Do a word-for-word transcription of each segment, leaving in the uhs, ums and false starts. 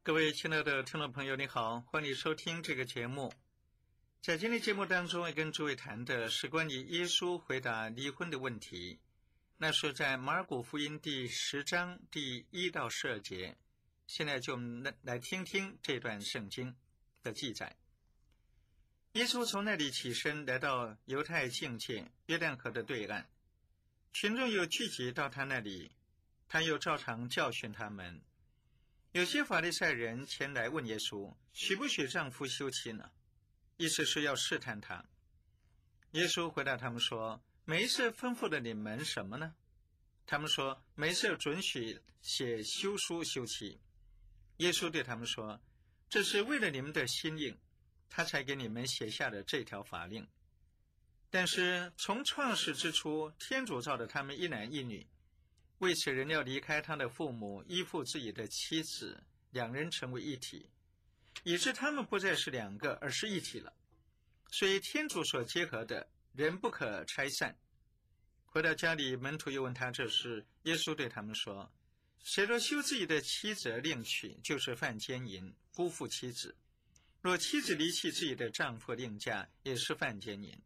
各位亲爱的听众朋友，你好，欢迎收听这个节目。在今天节目当中，要跟诸位谈的是关于耶稣回答离婚的问题，那是在马尔谷福音第十章第一到十二节。现在就来听听这段圣经的记载。耶稣从那里起身，来到犹太境界约旦河的对岸，群众又聚集到他那里，他又照常教训他们。有些法利赛人前来问耶稣，许不许丈夫休妻呢？意思是要试探他。耶稣回答他们说，梅瑟吩咐了你们什么呢？他们说，梅瑟准许写休书休妻。耶稣对他们说，这是为了你们的心硬，他才给你们写下了这条法令。但是从创世之初，天主造了他们一男一女，为此人要离开他的父母，依附自己的妻子，两人成为一体，以致他们不再是两个，而是一体了。所以天主所结合的，人不可拆散。回到家里，门徒又问他这事，耶稣对他们说，谁若休自己的妻子而另娶，就是犯奸淫，辜负妻子；若妻子离弃自己的丈夫另嫁，也是犯奸淫。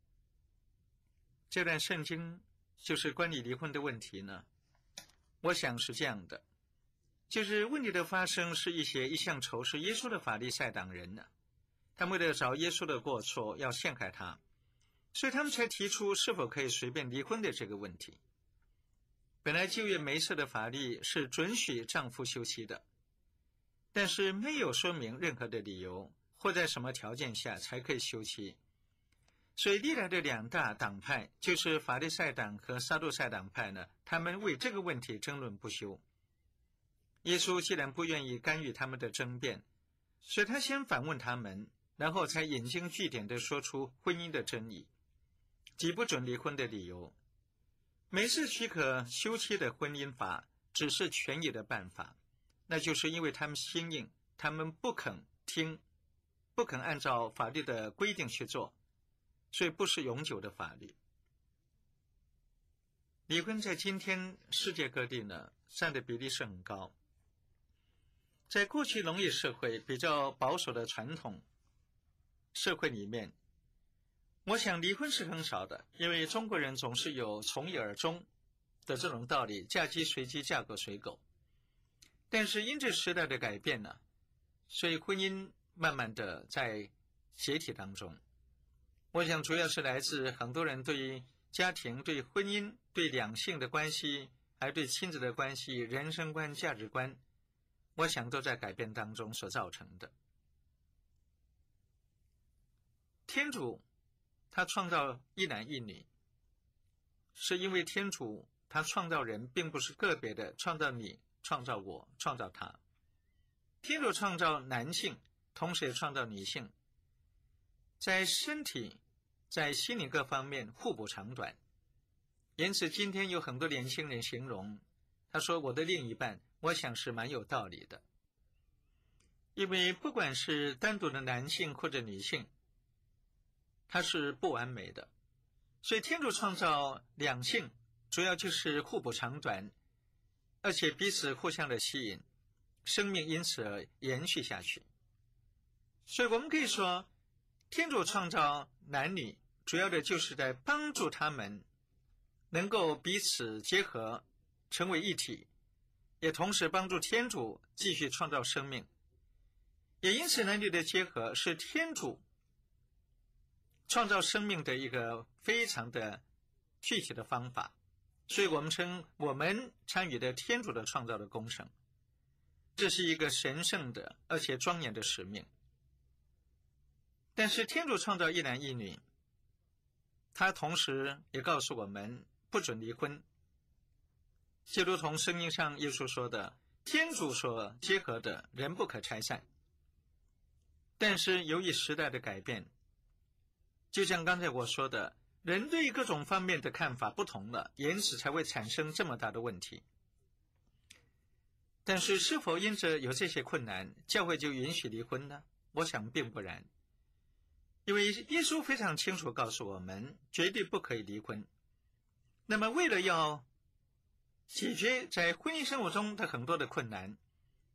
这段圣经就是关于离婚的问题呢，我想是这样的，就是问题的发生是一些一向仇视耶稣的法利赛党人呢，他们为了找耶稣的过错，要陷害他，所以他们才提出是否可以随便离婚的这个问题。本来旧约梅瑟的法律是准许丈夫休妻的，但是没有说明任何的理由或在什么条件下才可以休妻。所以历来的两大党派，就是法利赛党和撒杜塞党派呢，他们为这个问题争论不休。耶稣既然不愿意干预他们的争辩，所以他先反问他们，然后才引经据典地说出婚姻的真理，即不准离婚的理由。梅瑟许可休妻的婚姻法只是权宜的办法，那就是因为他们心硬，他们不肯听，不肯按照法律的规定去做，所以不是永久的法律。离婚在今天世界各地呢，占的比例是很高。在过去农业社会比较保守的传统社会里面，我想离婚是很少的，因为中国人总是有从一而终的这种道理，嫁鸡随鸡，嫁狗随狗。但是因这时代的改变呢，所以婚姻慢慢的在解体当中。我想主要是来自很多人对于家庭、对婚姻、对两性的关系，还有对亲子的关系、人生观、价值观，我想都在改变当中所造成的。天主他创造一男一女，是因为天主他创造人并不是个别的，创造你，创造我，创造他。天主创造男性，同时也创造女性，在身体在心理各方面互补长短。因此今天有很多年轻人形容，他说我的另一半，我想是蛮有道理的。因为不管是单独的男性或者女性，它是不完美的，所以天主创造两性主要就是互补长短，而且彼此互相的吸引，生命因此而延续下去。所以我们可以说，天主创造男女主要的就是在帮助他们能够彼此结合成为一体，也同时帮助天主继续创造生命。也因此男女的结合是天主创造生命的一个非常的具体的方法，所以我们称我们参与的天主的创造的工程，这是一个神圣的而且庄严的使命。但是天主创造一男一女，他同时也告诉我们不准离婚，就如同圣经上耶稣说的，天主所结合的人不可拆散。但是由于时代的改变，就像刚才我说的，人对各种方面的看法不同了，因此才会产生这么大的问题。但是是否因着有这些困难，教会就允许离婚呢？我想并不然。因为耶稣非常清楚告诉我们，绝对不可以离婚。那么为了要解决在婚姻生活中的很多的困难，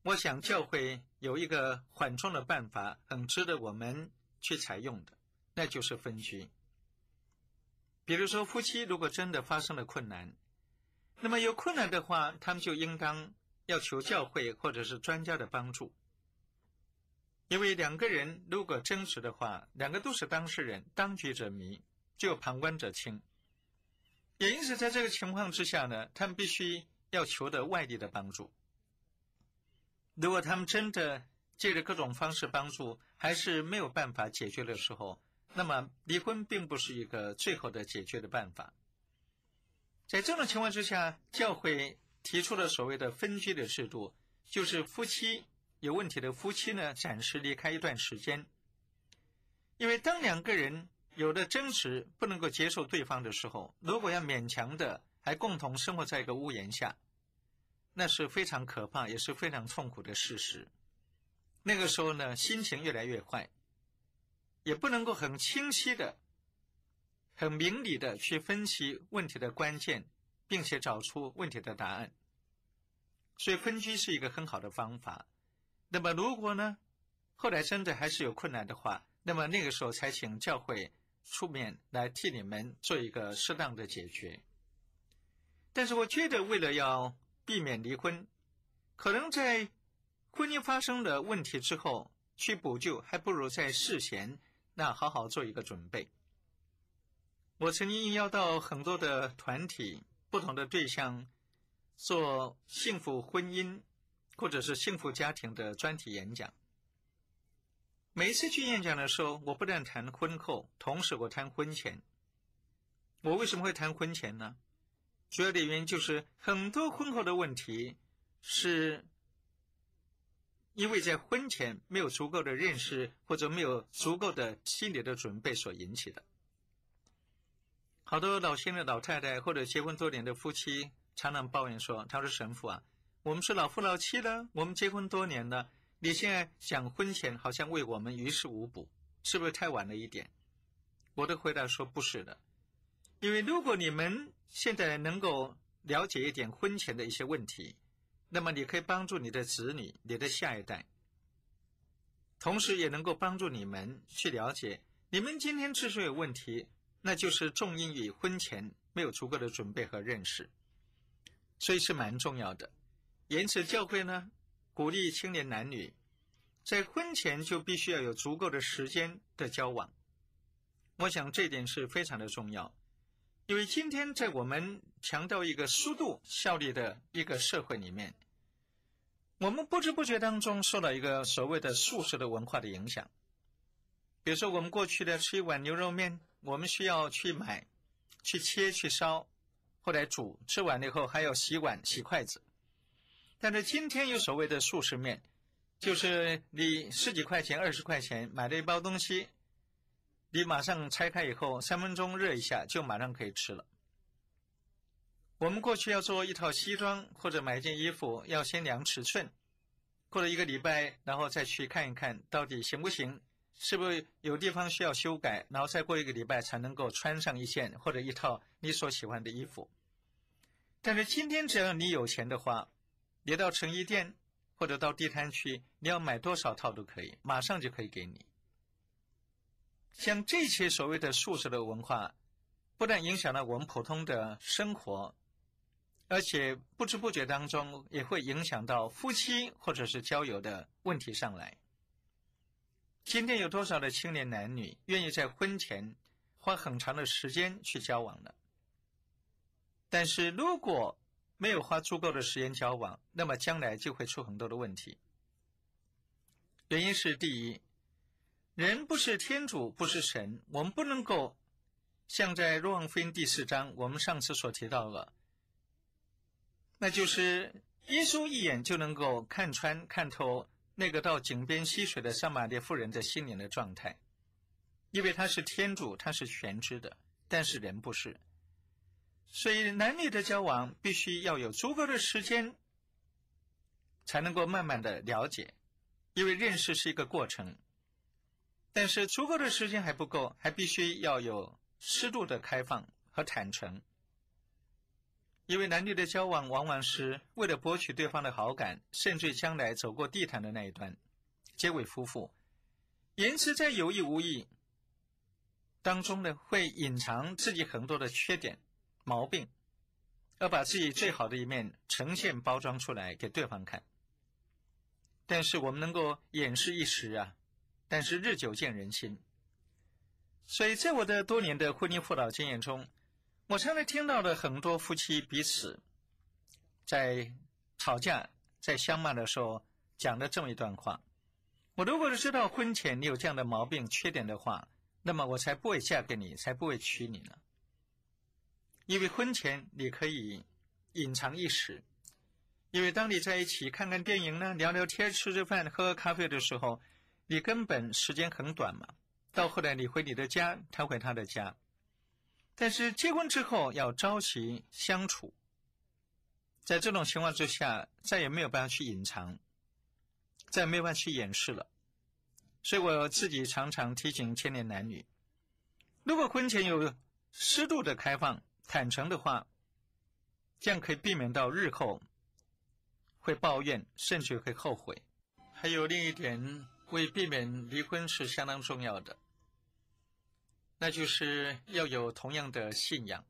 我想教会有一个缓冲的办法，很值得我们去采用的，那就是分居。比如说夫妻如果真的发生了困难，那么有困难的话，他们就应当要求教会或者是专家的帮助。因为两个人如果争执的话，两个都是当事人，当局者迷，就有旁观者清。也因此在这个情况之下呢，他们必须要求得外力的帮助。如果他们真的借着各种方式帮助，还是没有办法解决的时候，那么离婚并不是一个最后的解决的办法。在这种情况之下，教会提出了所谓的分居的制度，就是夫妻有问题的夫妻呢，暂时离开一段时间。因为当两个人有的争执不能够接受对方的时候，如果要勉强的还共同生活在一个屋檐下，那是非常可怕也是非常痛苦的事实。那个时候呢，心情越来越坏，也不能够很清晰的很明理的去分析问题的关键，并且找出问题的答案。所以分居是一个很好的方法。那么如果呢后来真的还是有困难的话，那么那个时候才请教会出面来替你们做一个适当的解决。但是我觉得为了要避免离婚，可能在婚姻发生的问题之后去补救，还不如在事前那好好做一个准备。我曾经应邀到很多的团体不同的对象做幸福婚姻或者是幸福家庭的专题演讲。每一次去演讲的时候，我不但谈婚后，同时我谈婚前。我为什么会谈婚前呢？主要的原因就是很多婚后的问题是因为在婚前没有足够的认识，或者没有足够的心理的准备所引起的。好多老先生老太太或者结婚多年的夫妻常常抱怨说，他说神父啊，我们是老夫老妻了，我们结婚多年了，你现在想婚前好像为我们于事无补，是不是太晚了一点？我的回答说不是的。因为如果你们现在能够了解一点婚前的一些问题，那么你可以帮助你的子女，你的下一代，同时也能够帮助你们去了解，你们今天之所以有问题，那就是重因于婚前没有足够的准备和认识，所以是蛮重要的。因此教会呢，鼓励青年男女在婚前就必须要有足够的时间的交往。我想这点是非常的重要。因为今天在我们强调一个速度效率的一个社会里面，我们不知不觉当中受到一个所谓的速食的文化的影响。比如说我们过去的吃一碗牛肉面，我们需要去买去切去烧，后来煮，吃完了以后还要洗碗洗筷子。但是今天有所谓的速食面，就是你十几块钱二十块钱买了一包东西，你马上拆开以后三分钟热一下就马上可以吃了。我们过去要做一套西装或者买一件衣服，要先量尺寸，过了一个礼拜然后再去看一看到底行不行，是不是有地方需要修改，然后再过一个礼拜才能够穿上一件或者一套你所喜欢的衣服。但是今天只要你有钱的话，你到成衣店或者到地摊区，你要买多少套都可以，马上就可以给你。像这些所谓的速食的文化，不但影响了我们普通的生活，而且不知不觉当中也会影响到夫妻或者是交友的问题上来。今天有多少的青年男女愿意在婚前花很长的时间去交往呢？但是如果没有花足够的时间交往，那么将来就会出很多的问题。原因是第一，人不是天主，不是神，我们不能够像在若望福音第四章我们上次所提到的，那就是耶稣一眼就能够看穿看透那个到井边溪水的撒玛利亚妇人的心灵的状态。因为他是天主，他是全知的，但是人不是。所以男女的交往必须要有足够的时间才能够慢慢的了解，因为认识是一个过程。但是足够的时间还不够，还必须要有适度的开放和坦诚。 因为男女的交往往往是为了博取对方的好感，甚至将来走过地毯的那一端，结为夫妇。因此在有意无意当中呢，会隐藏自己很多的缺点、毛病，而把自己最好的一面呈现包装出来给对方看。但是我们能够掩饰一时啊，但是日久见人心。所以在我的多年的婚姻辅导经验中，我常常听到了很多夫妻彼此在吵架、在相骂的时候讲了这么一段话：我如果是知道婚前你有这样的毛病、缺点的话，那么我才不会嫁给你，才不会娶你呢。因为婚前你可以隐藏一时，因为当你在一起看看电影呢、聊聊天、吃吃饭、喝喝咖啡的时候，你根本时间很短嘛。到后来你回你的家，他回他的家。但是结婚之后要朝夕相处，在这种情况之下，再也没有办法去隐藏，再也没有办法去掩饰了。所以我自己常常提醒青年男女，如果婚前有适度的开放、坦诚的话，这样可以避免到日后会抱怨，甚至会后悔。还有另一点，为避免离婚是相当重要的，那就是要有同样的信仰。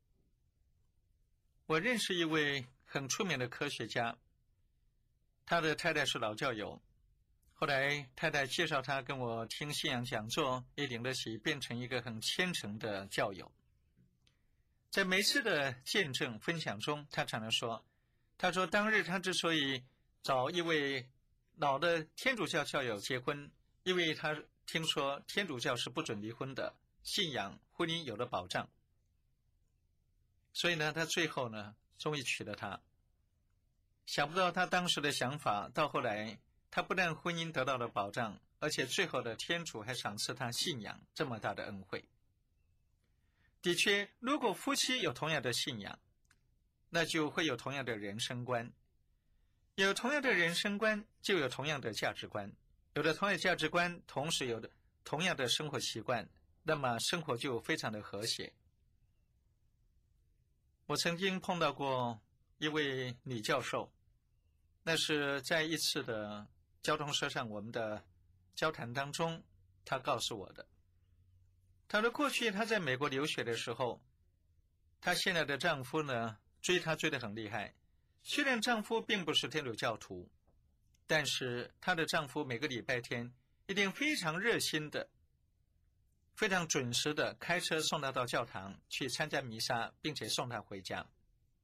我认识一位很出名的科学家，他的太太是老教友，后来太太介绍他跟我听信仰讲座，也领得起，变成一个很虔诚的教友。在每次的见证分享中，他常常说，他说当日他之所以找一位老的天主教教友结婚，因为他听说天主教是不准离婚的，信仰婚姻有了保障，所以呢，他最后呢，终于娶了她。想不到他当时的想法，到后来他不但婚姻得到了保障，而且最后的天主还赏赐他信仰这么大的恩惠。的确，如果夫妻有同样的信仰，那就会有同样的人生观，有同样的人生观，就有同样的价值观，有了同样的价值观，同时有的同样的生活习惯，那么生活就非常的和谐。我曾经碰到过一位女教授，那是在一次的交通车上我们的交谈当中，她告诉我的。她说过去她在美国留学的时候，她现在的丈夫呢追她追得很厉害，虽然丈夫并不是天主教徒，但是她的丈夫每个礼拜天一定非常热心的、非常准时的开车送她到教堂去参加弥撒，并且送她回家。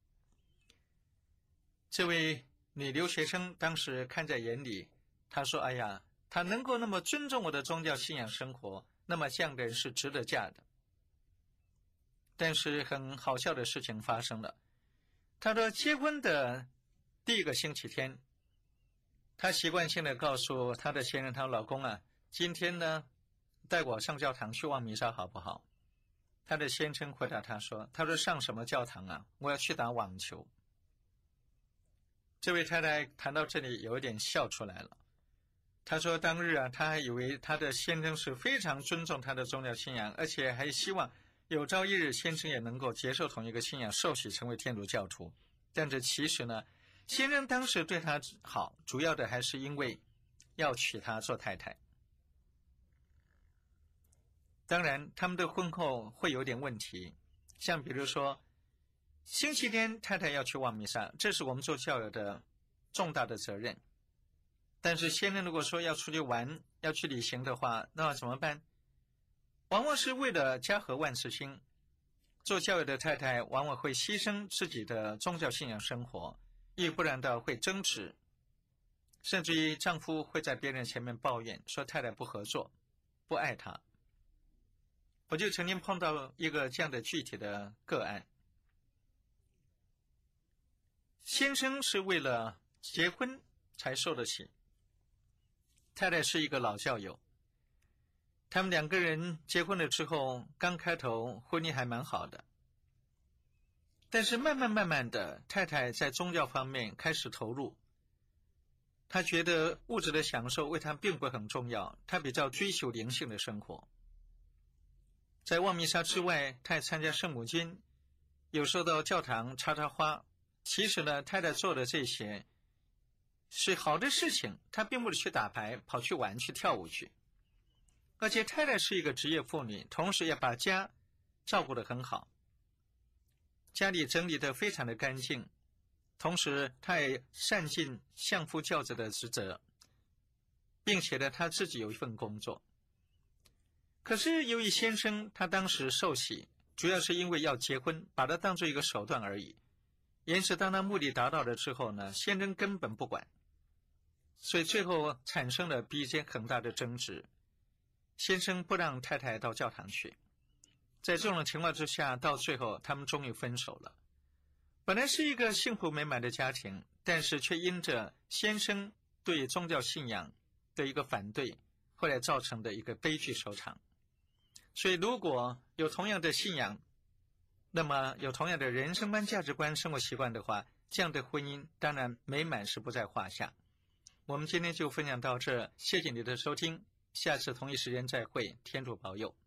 这位女留学生当时看在眼里，她说：哎呀，她能够那么尊重我的宗教信仰生活，那么这样的人是值得嫁的。但是很好笑的事情发生了。她说结婚的第一个星期天，她习惯性的告诉她的先生，她老公啊，今天呢带我上教堂去望弥撒好不好？她的先生回答她说，他说上什么教堂啊，我要去打网球。这位太太谈到这里有一点笑出来了。她说当日啊，她还以为她的先生是非常尊重她的宗教信仰，而且还希望有朝一日先生也能够接受同一个信仰，受洗成为天主教徒。但是其实呢，先生当时对她好，主要的还是因为要娶她做太太。当然他们的婚后会有点问题，像比如说星期天太太要去望弥撒，这是我们做教友的重大的责任。但是先生如果说要出去玩，要去旅行的话，那怎么办？往往是为了家和万事兴，做教友的太太往往会牺牲自己的宗教信仰生活，要不然的会争执，甚至于丈夫会在别人前面抱怨，说太太不合作，不爱他。我就曾经碰到一个这样的具体的个案。先生是为了结婚才受得起，太太是一个老教友，他们两个人结婚了之后，刚开头婚姻还蛮好的，但是慢慢慢慢的，太太在宗教方面开始投入，她觉得物质的享受为她并不很重要，她比较追求灵性的生活。在望弥撒之外，她也参加圣母经， 有时候到教堂插插花。其实呢，太太做的这些是好的事情，她并不是去打牌、跑去玩、去跳舞去。而且太太是一个职业妇女，同时也把家照顾得很好，家里整理得非常的干净，同时她也善尽相夫教子的职责，并且呢，她自己有一份工作。可是由于先生他当时受洗，主要是因为要结婚，把它当作一个手段而已。因此当他目的达到了之后呢，先生根本不管，所以最后产生了彼此很大的争执。先生不让太太到教堂去，在这种情况之下，到最后他们终于分手了。本来是一个幸福美满的家庭，但是却因着先生对宗教信仰的一个反对，后来造成的一个悲剧收场。所以如果有同样的信仰，那么有同样的人生观、价值观、生活习惯的话，这样的婚姻当然美满是不在话下。我们今天就分享到这，谢谢你的收听，下次同一时间再会，天主保佑。